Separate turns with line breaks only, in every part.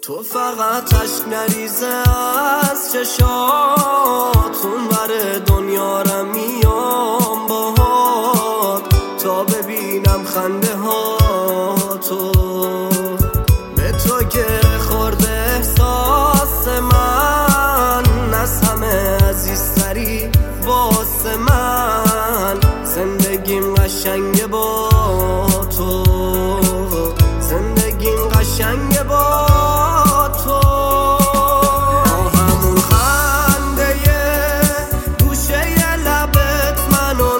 تو فقط اشک نریزه از چشاتون بر دنیا رو میام باهات تا ببینم خنده ها تو. به تو گره خورده احساس من، از همه عزیزتری واسه من. زندگیم قشنگه با تو، زندگیم قشنگه با تو. با همون خنده گوشه لبت منو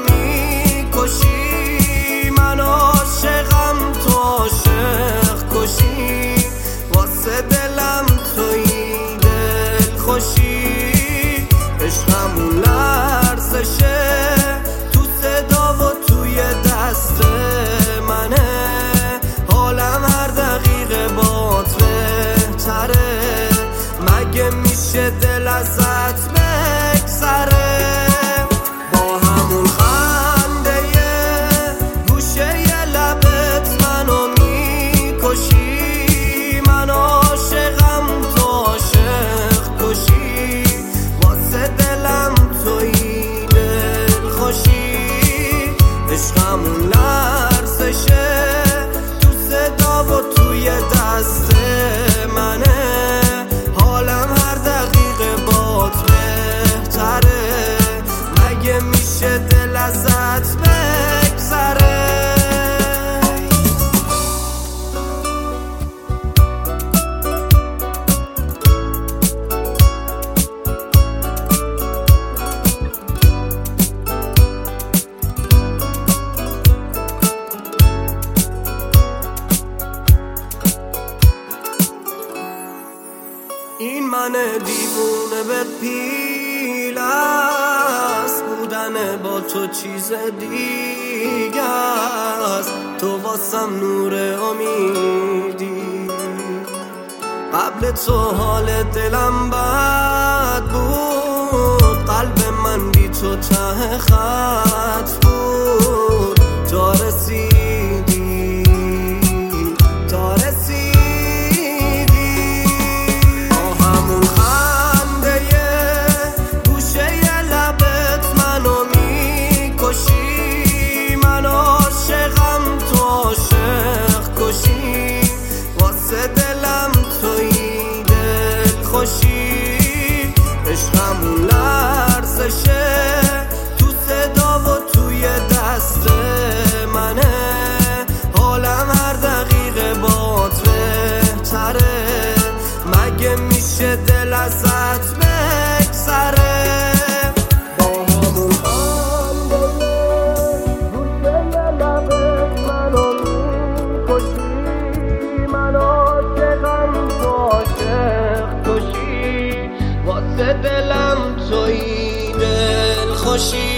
میکشی، من عاشقم تو عاشق کشی. واسه دلم توی دل خوشی، عشقمون لرزشه تو صدا و توی دست منه. حالم هر دقیقه بات بهتره، مگه میشه دل ازت بگذره. با همون خنده گوشه لبت منو میکشی، من عاشقم تو عاشق کشی. واسه دلم توی دل خوشی، عشقمون لرزشه تو صدا و توی دست منه. حالم هر دقیقه بات بهتره، مگه میشه دل ازت بگذره. این من دیوونه به پیل است، بودن با تو چیز دیگه است. تو واسم نور امیدی، قبل تو حال دلم بد بود. قلب من بی تو ته خط بود، تا رسیدی تا رسیدی. من عاشقم تو عاشق کشی، واسه دلم توی دل خوشی. عشقمون لرزشه تو صدا و توی دست منه. حالم هر دقیقه بات بهتره، مگه میشه دل ازت بگذره. واسه دلم توی دل خوشی،